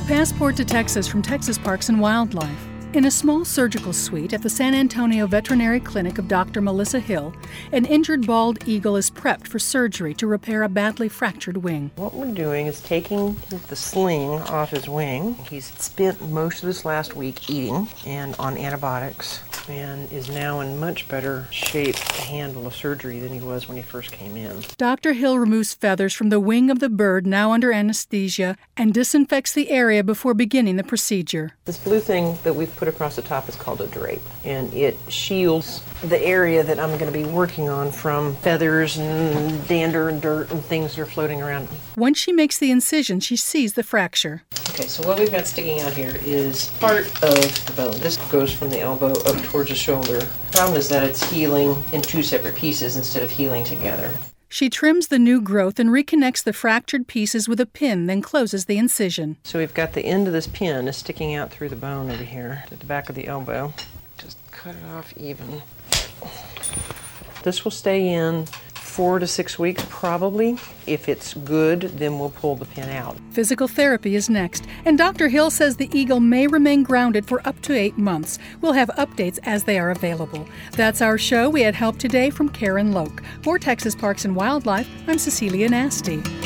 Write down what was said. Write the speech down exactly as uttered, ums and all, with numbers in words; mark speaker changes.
Speaker 1: passport to Texas from Texas Parks and Wildlife. In a small surgical suite at the San Antonio Veterinary Clinic of Doctor Melissa Hill, an injured bald eagle is prepped for surgery to repair a badly fractured wing.
Speaker 2: What we're doing is taking the sling off his wing. He's spent most of this last week eating and on antibiotics and is now in much better shape to handle a surgery than he was when he first came in.
Speaker 1: Doctor Hill removes feathers from the wing of the bird now under anesthesia and disinfects the area before beginning the procedure.
Speaker 2: This blue thing that we've put across the top is called a drape, and it shields the area that I'm going to be working on from feathers and dander and dirt and things that are floating around.
Speaker 1: Once she makes the incision, she sees the fracture.
Speaker 2: Okay, so what we've got sticking out here is part of the bone. This goes from the elbow up towards the shoulder. The problem is that it's healing in two separate pieces instead of healing together.
Speaker 1: She trims the new growth and reconnects the fractured pieces with a pin, then closes the incision.
Speaker 2: So we've got the end of this pin is sticking out through the bone over here at the back of the elbow. Just cut it off even. This will stay in four to six weeks probably. If it's good, then we'll pull the pin out.
Speaker 1: Physical therapy is next, and Doctor Hill says the eagle may remain grounded for up to eight months. We'll have updates as they are available. That's our show. We had help today from Karen Loke. For Texas Parks and Wildlife, I'm Cecilia Nasty.